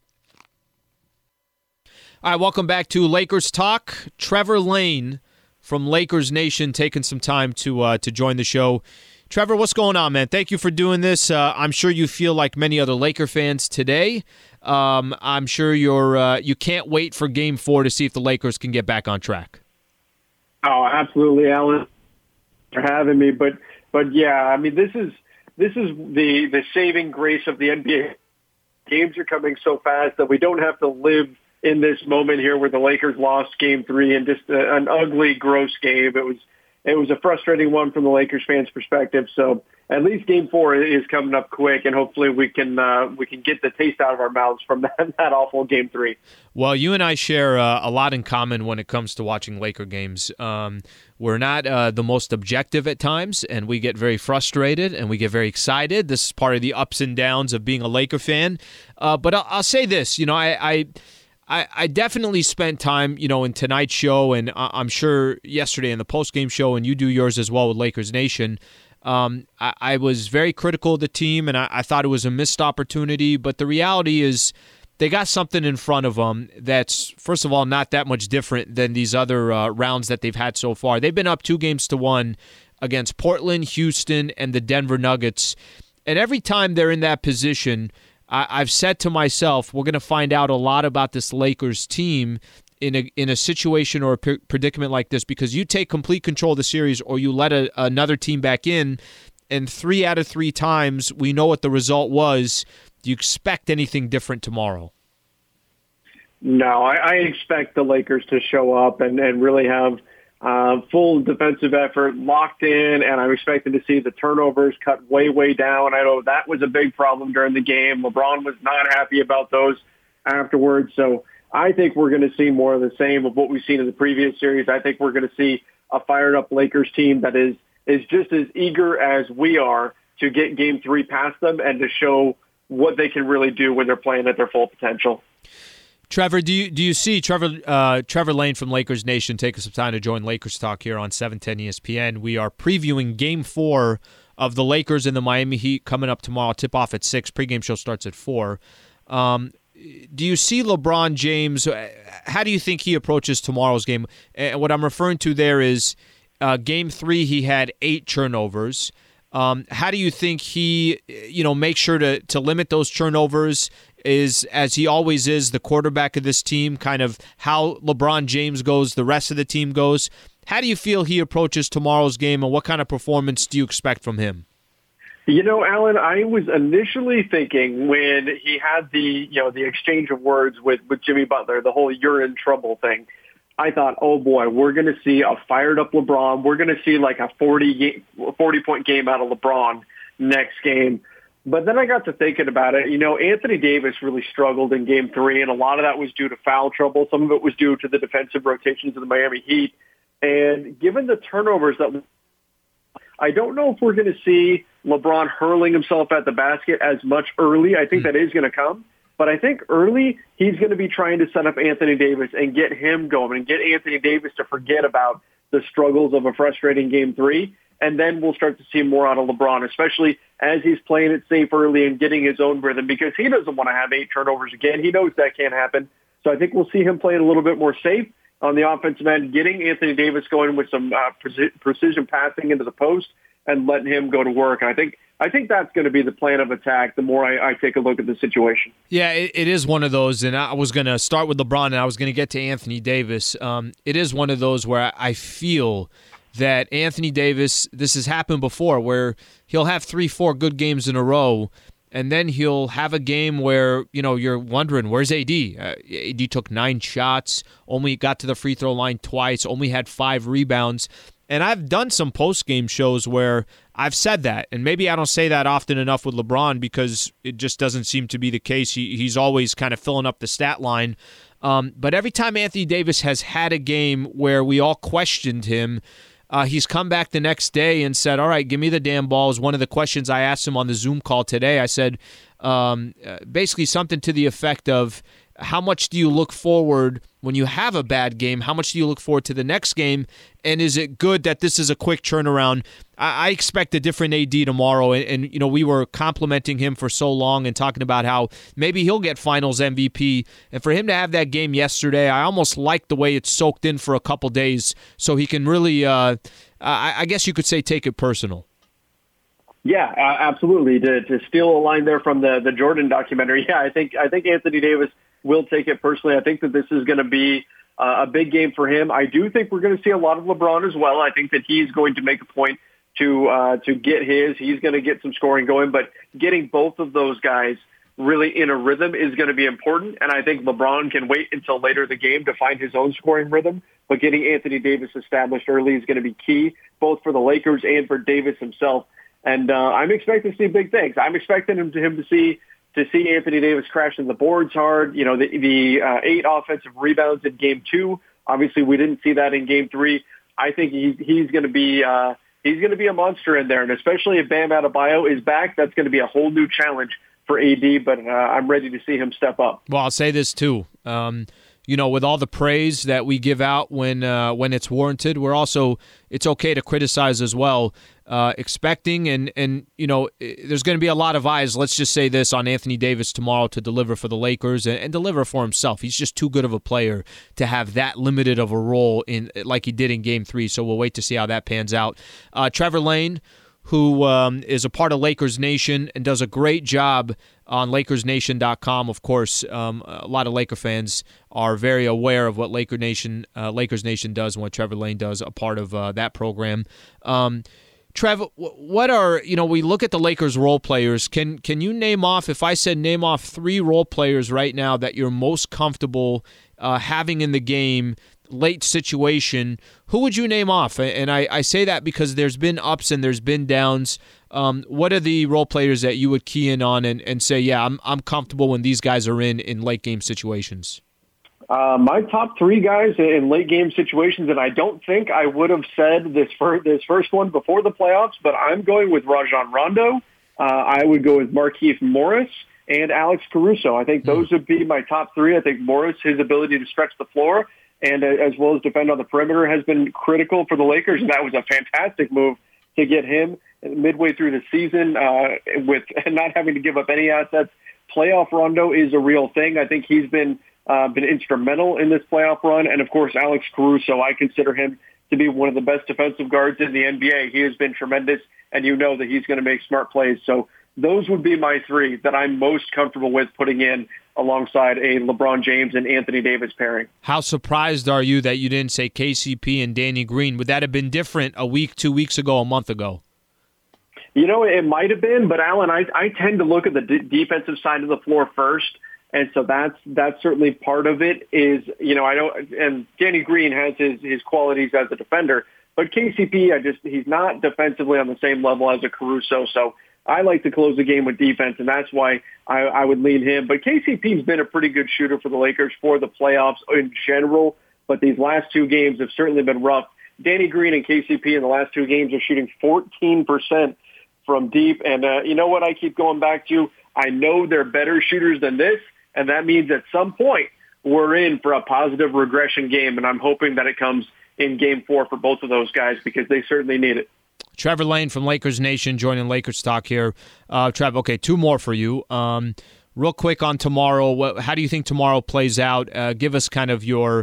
All right, welcome back to Lakers Talk. Trevor Lane from Lakers Nation taking some time to uh, to join the show. Trevor, what's going on, man? Thank you for doing this. Uh, I'm sure you feel like many other Laker fans today. Um, I'm sure you're uh, you can't wait for Game Four to see if the Lakers can get back on track. Oh, absolutely, Alan, for having me. But but yeah, I mean this is this is the the saving grace of the N B A. Games are coming so fast that we don't have to live in this moment here where the Lakers lost Game Three and just a, an ugly, gross game. It was. It was a frustrating one from the Lakers fans' perspective. So at least Game Four is coming up quick, and hopefully we can uh, we can get the taste out of our mouths from that, that awful Game Three. Well, you and I share uh, a lot in common when it comes to watching Laker games. Um, we're not uh, the most objective at times, and we get very frustrated and we get very excited. This is part of the ups and downs of being a Laker fan. Uh, but I'll, I'll say this, you know, I. I I, I definitely spent time, you know, in tonight's show, and I'm sure yesterday in the post-game show, and you do yours as well with Lakers Nation. Um, I, I was very critical of the team, and I, I thought it was a missed opportunity. But the reality is they got something in front of them that's, first of all, not that much different than these other uh, rounds that they've had so far. They've been up two games to one against Portland, Houston, and the Denver Nuggets. And every time they're in that position, I've said to myself, we're going to find out a lot about this Lakers team in a in a situation or a predicament like this because you take complete control of the series or you let a, another team back in, and three out of three times we know what the result was. Do you expect anything different tomorrow? No, I, I expect the Lakers to show up and, and really have Uh, full defensive effort locked in, and I'm expecting to see the turnovers cut way, way down. I know that was a big problem during the game. LeBron was not happy about those afterwards. So I think we're going to see more of the same of what we've seen in the previous series. I think we're going to see a fired-up Lakers team that is is just as eager as we are to get Game three past them and to show what they can really do when they're playing at their full potential. Trevor, do you do you see Trevor uh, Trevor Lane from Lakers Nation taking some time to join Lakers Talk here on seven ten E S P N? We are previewing Game Four of the Lakers and the Miami Heat coming up tomorrow. Tip off at six. Pregame show starts at four. Um, do you see LeBron James? How do you think he approaches tomorrow's game? And what I'm referring to there is uh, Game Three. He had eight turnovers. Um, how do you think he, you know, makes sure to to limit those turnovers? Is, as he always is, the quarterback of this team, kind of how LeBron James goes, the rest of the team goes. How do you feel he approaches tomorrow's game, and what kind of performance do you expect from him? You know, Alan, I was initially thinking when he had the, you know, the exchange of words with, with Jimmy Butler, the whole you're in trouble thing, I thought, oh boy, we're going to see a fired up LeBron. We're going to see like a forty, forty point game out of LeBron next game. But then I got to thinking about it. You know, Anthony Davis really struggled in Game Three, and a lot of that was due to foul trouble. Some of it was due to the defensive rotations of the Miami Heat. And given the turnovers that I don't know if we're going to see LeBron hurling himself at the basket as much early. I think mm. that is going to come. But I think early he's going to be trying to set up Anthony Davis and get him going and get Anthony Davis to forget about the struggles of a frustrating Game Three. And then we'll start to see more out of LeBron, especially as he's playing it safe early and getting his own rhythm, because he doesn't want to have eight turnovers again. He knows that can't happen. So I think we'll see him playing a little bit more safe on the offensive end, getting Anthony Davis going with some uh, precision passing into the post and letting him go to work. And I think I think that's going to be the plan of attack the more I, I take a look at the situation. Yeah, it, it is one of those, and I was going to start with LeBron, and I was going to get to Anthony Davis. Um, it is one of those where I feel that Anthony Davis, this has happened before, where he'll have three, four good games in a row, and then he'll have a game where, you know, you're wondering, where's A D? Uh, A D took nine shots, only got to the free throw line twice, only had five rebounds. And I've done some post-game shows where I've said that, and maybe I don't say that often enough with LeBron because it just doesn't seem to be the case. He, he's always kind of filling up the stat line. Um, but every time Anthony Davis has had a game where we all questioned him, uh, he's come back the next day and said, all right, give me the damn balls. One of the questions I asked him on the Zoom call today, I said um, uh, basically something to the effect of, how much do you look forward when you have a bad game? How much do you look forward to the next game? And is it good that this is a quick turnaround? I, I expect a different A D tomorrow. And, and, you know, we were complimenting him for so long and talking about how maybe he'll get finals M V P. And for him to have that game yesterday, I almost like the way it's soaked in for a couple days so he can really, uh, I, I guess you could say, take it personal. Yeah, uh, absolutely. To, to steal a line there from the, the Jordan documentary, yeah, I think I think Anthony Davis will take it personally. I think that this is going to be uh, a big game for him. I do think we're going to see a lot of LeBron as well. I think that he's going to make a point to uh, to get his. He's going to get some scoring going, but getting both of those guys really in a rhythm is going to be important. And I think LeBron can wait until later in the game to find his own scoring rhythm. But getting Anthony Davis established early is going to be key, both for the Lakers and for Davis himself. And uh, I'm expecting to see big things. I'm expecting him to, him to see to see Anthony Davis crashing the boards hard. You know, the, the uh, eight offensive rebounds in game two. Obviously, we didn't see that in game three. I think he, he's going to be uh, he's going to be a monster in there, and especially if Bam Adebayo is back, that's going to be a whole new challenge for A D. But uh, I'm ready to see him step up. Well, I'll say this too. Um, you know, with all the praise that we give out when uh, when it's warranted, we're also it's okay to criticize as well. Uh, expecting and, and, you know, there's going to be a lot of eyes, let's just say this, on Anthony Davis tomorrow to deliver for the Lakers and, and deliver for himself. He's just too good of a player to have that limited of a role in like he did in Game three, so we'll wait to see how that pans out. Uh, Trevor Lane, who um, is a part of Lakers Nation and does a great job on Lakers Nation dot com. Of course, um, a lot of Laker fans are very aware of what Laker Nation, uh, Lakers Nation does and what Trevor Lane does, a part of uh, that program. Um Trev, what are, you know, we look at the Lakers role players. Can can you name off, if I said name off three role players right now that you're most comfortable uh, having in the game, late situation, who would you name off? And I, I say that because there's been ups and there's been downs. Um, what are the role players that you would key in on and, and say, yeah, I'm I'm comfortable when these guys are in, in late game situations? Uh, my top three guys in late game situations, and I don't think I would have said this first, this first one before the playoffs, but I'm going with Rajon Rondo. Uh, I would go with Markieff Morris and Alex Caruso. I think those would be my top three. I think Morris, his ability to stretch the floor and uh, as well as defend on the perimeter has been critical for the Lakers, and that was a fantastic move to get him midway through the season uh, with not having to give up any assets. Playoff Rondo is a real thing. I think he's been Uh, been instrumental in this playoff run. And, of course, Alex Caruso, I consider him to be one of the best defensive guards in the N B A. He has been tremendous, and you know that he's going to make smart plays. So those would be my three that I'm most comfortable with putting in alongside a LeBron James and Anthony Davis pairing. How surprised are you that you didn't say K C P and Danny Green? Would that have been different a week, two weeks ago, a month ago? You know, it might have been, but, Alan, I, I tend to look at the d- defensive side of the floor first. And so that's that's certainly part of it. Is you know I know, and Danny Green has his his qualities as a defender, but K C P, I just he's not defensively on the same level as a Caruso. So I like to close the game with defense, and that's why I, I would lean him. But K C P's been a pretty good shooter for the Lakers for the playoffs in general, but these last two games have certainly been rough. Danny Green and K C P in the last two games are shooting fourteen percent from deep, and uh, you know what I keep going back to? I know they're better shooters than this. And that means at some point we're in for a positive regression game, and I'm hoping that it comes in game four for both of those guys because they certainly need it. Trevor Lane from Lakers Nation joining Lakers Talk here. Uh, Trev, okay, two more for you. Um, real quick on tomorrow, what, how do you think tomorrow plays out? Uh, give us kind of your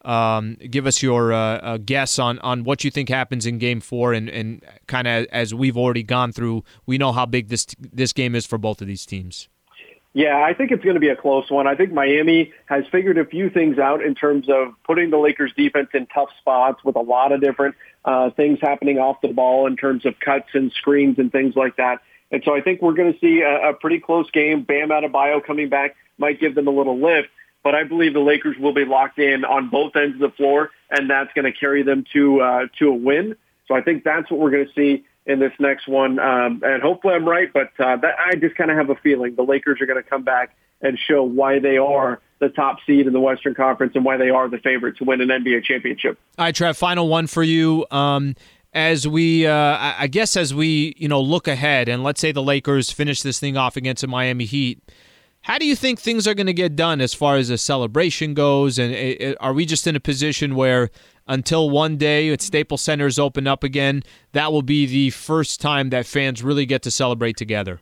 Um, give us your uh, uh, guess on, on what you think happens in Game Four, and, and kind of as we've already gone through, we know how big this this game is for both of these teams. Yeah, I think it's going to be a close one. I think Miami has figured a few things out in terms of putting the Lakers defense in tough spots with a lot of different uh, things happening off the ball in terms of cuts and screens and things like that. And so I think we're going to see a, a pretty close game. Bam Adebayo coming back might give them a little lift, but I believe the Lakers will be locked in on both ends of the floor, and that's going to carry them to uh, to a win. So I think that's what we're going to see in this next one, um, and hopefully I'm right, but uh, that, I just kind of have a feeling the Lakers are going to come back and show why they are the top seed in the Western Conference and why they are the favorite to win an N B A championship. All right, Trev, final one for you. Um, as we, uh, I guess as we, you know, look ahead, and let's say the Lakers finish this thing off against the Miami Heat, how do you think things are going to get done as far as the celebration goes? And it, it, are we just in a position where until one day at Staples Center's open up again, that will be the first time that fans really get to celebrate together?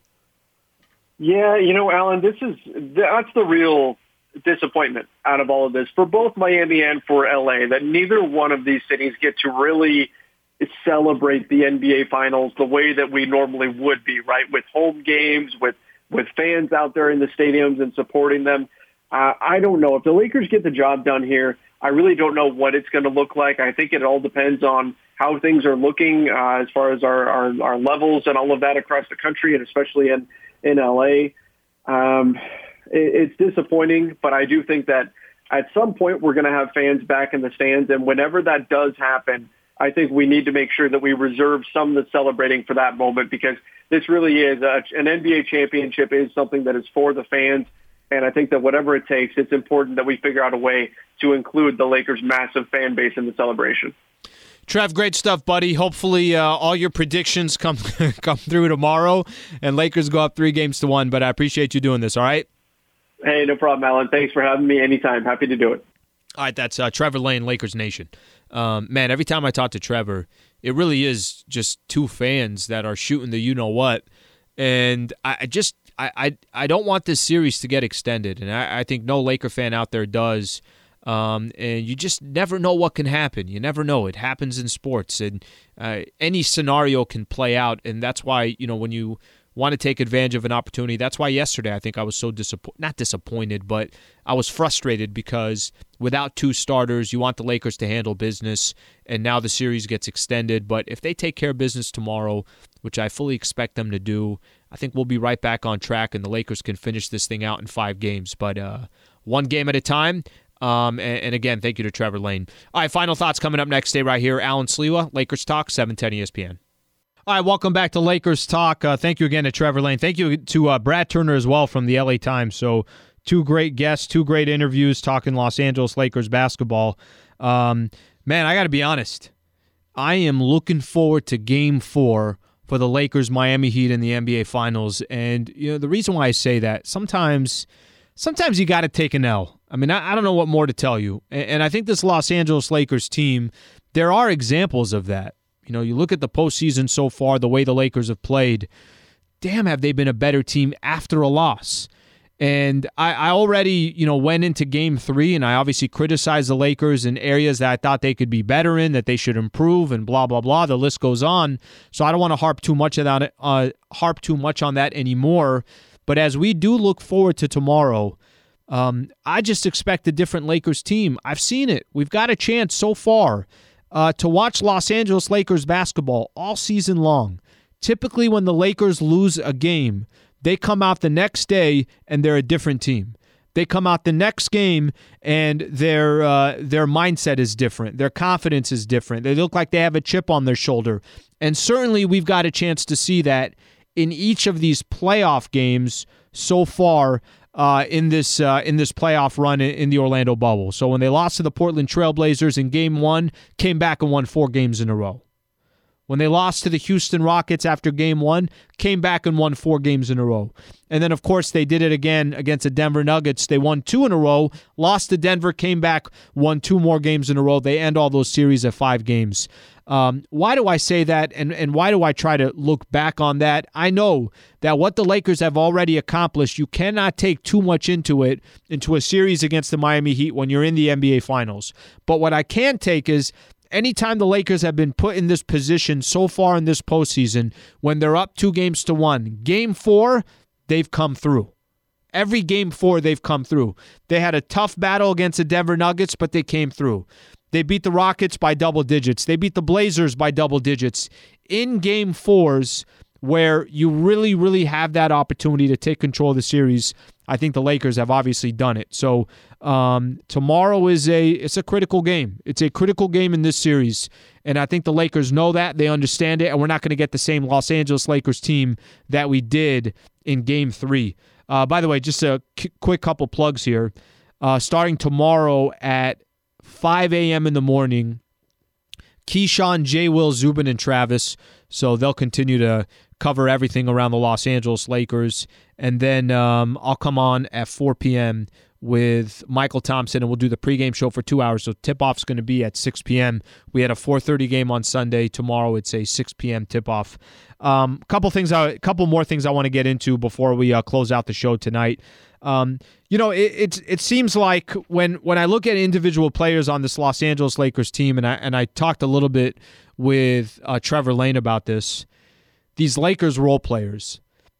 Yeah, you know, Alan, this is that's the real disappointment out of all of this for both Miami and for L A, that neither one of these cities get to really celebrate the N B A Finals the way that we normally would be, right? With home games, with with fans out there in the stadiums and supporting them. Uh, I don't know. If the Lakers get the job done here, I really don't know what it's going to look like. I think it all depends on how things are looking uh, as far as our, our, our levels and all of that across the country, and especially in, in L A. Um, it, it's disappointing, but I do think that at some point we're going to have fans back in the stands, and whenever that does happen, I think we need to make sure that we reserve some that's celebrating for that moment, because this really is a, an N B A championship is something that is for the fans. And I think that whatever it takes, it's important that we figure out a way to include the Lakers' massive fan base in the celebration. Trev, great stuff, buddy. Hopefully uh, all your predictions come come through tomorrow and Lakers go up three games to one. But I appreciate you doing this, all right? Hey, no problem, Alan. Thanks for having me anytime. Happy to do it. All right, that's uh, Trevor Lane, Lakers Nation. Um, man, every time I talk to Trevor, it really is just two fans that are shooting the you-know-what. And I, I just I, I I don't want this series to get extended, and I, I think no Laker fan out there does. Um, and you just never know what can happen. You never know. It happens in sports, and uh, any scenario can play out. And that's why, you know, when you want to take advantage of an opportunity, that's why yesterday I think I was so disappointed. Not disappointed, but I was frustrated because without two starters, you want the Lakers to handle business, and now the series gets extended. But if they take care of business tomorrow, which I fully expect them to do, I think we'll be right back on track, and the Lakers can finish this thing out in five games. But uh, one game at a time. Um, and, and again, thank you to Trevor Lane. All right, final thoughts coming up next. Stay right here. Alan Sliwa, Lakers Talk, seven ten E S P N. All right, welcome back to Lakers Talk. Uh, thank you again to Trevor Lane. Thank you to uh, Brad Turner as well from the L A Times. So two great guests, two great interviews talking Los Angeles Lakers basketball. Um, man, I got to be honest. I am looking forward to Game Four for the Lakers Miami Heat in the N B A Finals. And you know the reason why I say that, sometimes sometimes you got to take an L. I mean, I, I don't know what more to tell you. And, and I think this Los Angeles Lakers team, there are examples of that. You know, you look at the postseason so far, the way the Lakers have played, damn, have they been a better team after a loss. And I, I already, you know, went into game three, and I obviously criticized the Lakers in areas that I thought they could be better in, that they should improve, and blah, blah, blah. The list goes on. So I don't want to harp too much on that, uh, harp too much on that anymore. But as we do look forward to tomorrow, um, I just expect a different Lakers team. I've seen it. We've got a chance so far Uh, to watch Los Angeles Lakers basketball all season long. Typically when the Lakers lose a game, they come out the next day and they're a different team. They come out the next game and their uh, their mindset is different. Their confidence is different. They look like they have a chip on their shoulder. And certainly we've got a chance to see that in each of these playoff games so far Uh, in this uh, in this playoff run in, in the Orlando bubble. So when they lost to the Portland Trailblazers in game one, came back and won four games in a row. When they lost to the Houston Rockets after game one, came back and won four games in a row. And then, of course, they did it again against the Denver Nuggets. They won two in a row, lost to Denver, came back, won two more games in a row. They end all those series at five games. Um, why do I say that, and, and why do I try to look back on that? I know that what the Lakers have already accomplished, you cannot take too much into it, into a series against the Miami Heat when you're in the N B A Finals. But what I can take is anytime the Lakers have been put in this position so far in this postseason, when they're up two games to one, game four, they've come through. Every game four, they've come through. They had a tough battle against the Denver Nuggets, but they came through. They beat the Rockets by double digits. They beat the Blazers by double digits. In game fours, where you really, really have that opportunity to take control of the series, I think the Lakers have obviously done it. So um, tomorrow is a it's a critical game. It's a critical game in this series, and I think the Lakers know that. They understand it, and we're not going to get the same Los Angeles Lakers team that we did in game three. Uh, by the way, just a k- quick couple plugs here. Uh, starting tomorrow at five a.m. in the morning, Keyshawn, J. Will, Zubin, and Travis. So they'll continue to cover everything around the Los Angeles Lakers. And then um, I'll come on at four p.m. with Michael Thompson, and we'll do the pregame show for two hours. So tip-off's going to be at six p.m. We had a four thirty game on Sunday. Tomorrow it's a six p.m. tip-off. Um, couple things, a couple more things I want to get into before we uh, close out the show tonight. Um, you know, it, it it seems like when when I look at individual players on this Los Angeles Lakers team, and I and I talked a little bit with uh, Trevor Lane about this, these Lakers role players.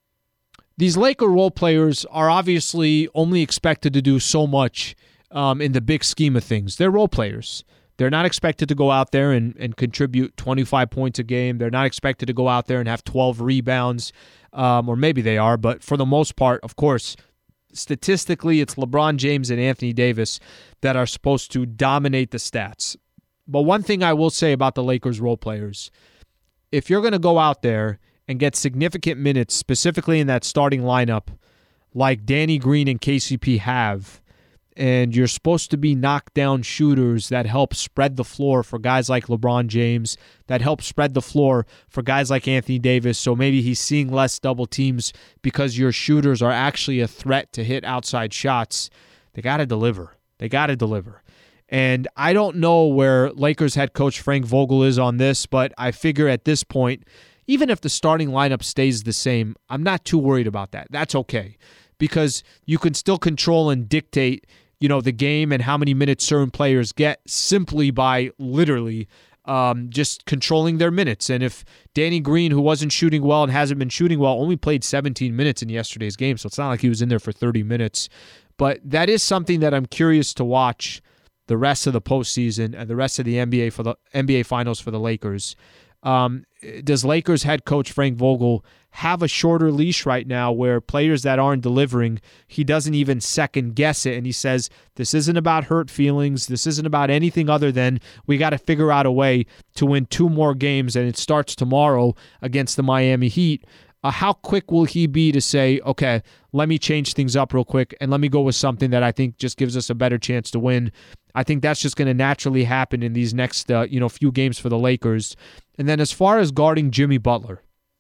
These Laker role players are obviously only expected to do so much um, in the big scheme of things. They're role players. They're not expected to go out there and, and contribute twenty-five points a game. They're not expected to go out there and have twelve rebounds, um, or maybe they are, but for the most part, of course, statistically, it's LeBron James and Anthony Davis that are supposed to dominate the stats. But one thing I will say about the Lakers role players, if you're going to go out there and get significant minutes, specifically in that starting lineup, like Danny Green and K C P have, and you're supposed to be knockdown shooters that help spread the floor for guys like LeBron James, that help spread the floor for guys like Anthony Davis, so maybe he's seeing less double teams because your shooters are actually a threat to hit outside shots, they got to deliver. They got to deliver. And I don't know where Lakers head coach Frank Vogel is on this, but I figure at this point, even if the starting lineup stays the same, I'm not too worried about that. That's okay, because you can still control and dictate, you know, the game and how many minutes certain players get simply by literally um, just controlling their minutes. And if Danny Green, who wasn't shooting well and hasn't been shooting well, only played seventeen minutes in yesterday's game, so it's not like he was in there for thirty minutes. But that is something that I'm curious to watch the rest of the postseason and the rest of the N B A for the N B A Finals for the Lakers. Um, does Lakers head coach Frank Vogel have a shorter leash right now where players that aren't delivering, he doesn't even second guess it, and he says, this isn't about hurt feelings, this isn't about anything other than we got to figure out a way to win two more games, and it starts tomorrow against the Miami Heat. Uh, how quick will he be to say, okay, let me change things up real quick and let me go with something that I think just gives us a better chance to win? I think that's just going to naturally happen in these next uh, you know few games for the Lakers. And then as far as guarding Jimmy Butler,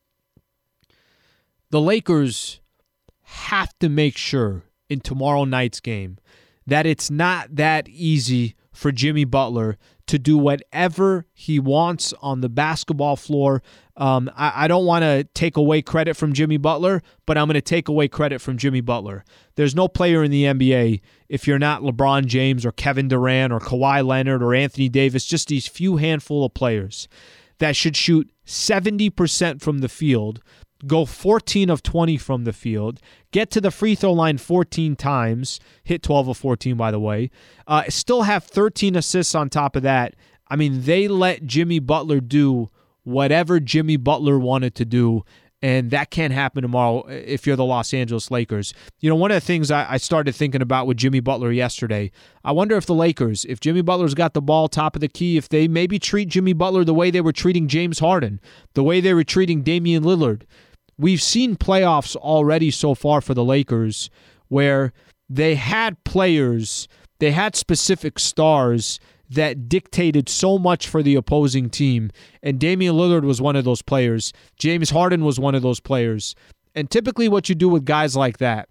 the Lakers have to make sure in tomorrow night's game that it's not that easy for Jimmy Butler to do whatever he wants on the basketball floor. Um, I, I don't want to take away credit from Jimmy Butler, but I'm going to take away credit from Jimmy Butler. There's no player in the N B A, if you're not LeBron James or Kevin Durant or Kawhi Leonard or Anthony Davis, just these few handful of players that should shoot seventy percent from the field, go fourteen of twenty from the field, get to the free throw line fourteen times, hit twelve of fourteen, by the way, uh, still have thirteen assists on top of that. I mean, they let Jimmy Butler do whatever Jimmy Butler wanted to do, and that can't happen tomorrow if you're the Los Angeles Lakers. You know, one of the things I, I started thinking about with Jimmy Butler yesterday, I wonder if the Lakers, if Jimmy Butler's got the ball top of the key, if they maybe treat Jimmy Butler the way they were treating James Harden, the way they were treating Damian Lillard. We've seen playoffs already so far for the Lakers where they had players, they had specific stars that dictated so much for the opposing team. And Damian Lillard was one of those players. James Harden was one of those players. And typically what you do with guys like that,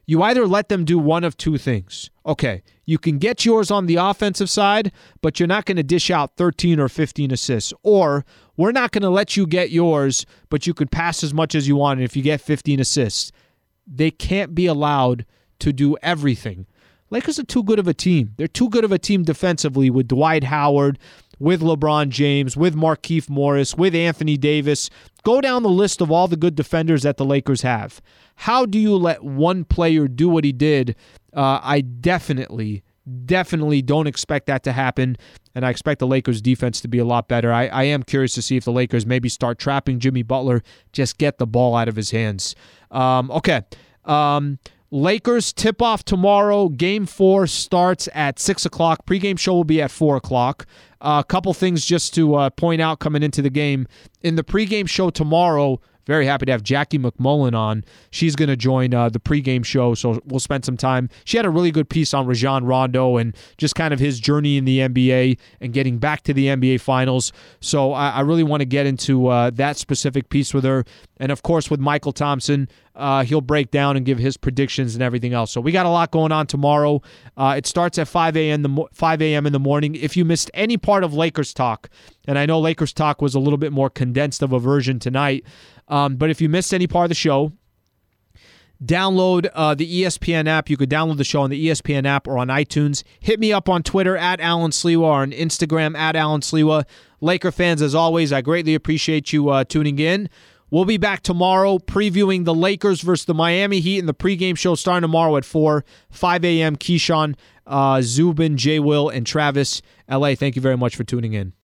You either let them do one of two things. Okay, you can get yours on the offensive side, but you're not going to dish out thirteen or fifteen assists. Or we're not going to let you get yours, but you could pass as much as you want if you get fifteen assists. They can't be allowed to do everything. Lakers are too good of a team. They're too good of a team defensively with Dwight Howard, with LeBron James, with Markieff Morris, with Anthony Davis. Go down the list of all the good defenders that the Lakers have. How do you let one player do what he did? Uh, I definitely, definitely don't expect that to happen, and I expect the Lakers' defense to be a lot better. I, I am curious to see if the Lakers maybe start trapping Jimmy Butler, just get the ball out of his hands. Um, okay. Um, Lakers tip-off tomorrow. Game four starts at six o'clock. Pre-game show will be at four o'clock. A uh, couple things just to uh, point out coming into the game. In the pre-game show tomorrow, very happy to have Jackie McMullen on. She's going to join uh, the pregame show, so we'll spend some time. She had a really good piece on Rajon Rondo and just kind of his journey in the N B A and getting back to the N B A Finals. So I, I really want to get into uh, that specific piece with her. And, of course, with Michael Thompson, uh, he'll break down and give his predictions and everything else. So we got a lot going on tomorrow. Uh, it starts at five a.m. the five a.m. in the morning. If you missed any part of Lakers Talk, and I know Lakers Talk was a little bit more condensed of a version tonight, Um, but if you missed any part of the show, download uh, the E S P N app. You could download the show on the E S P N app or on iTunes. Hit me up on Twitter at Alan Sliwa or on Instagram at Alan Sliwa. Laker fans, as always, I greatly appreciate you uh, tuning in. We'll be back tomorrow previewing the Lakers versus the Miami Heat in the pregame show starting tomorrow at four, five a.m. Keyshawn, uh, Zubin, J. Will, and Travis. L A, thank you very much for tuning in.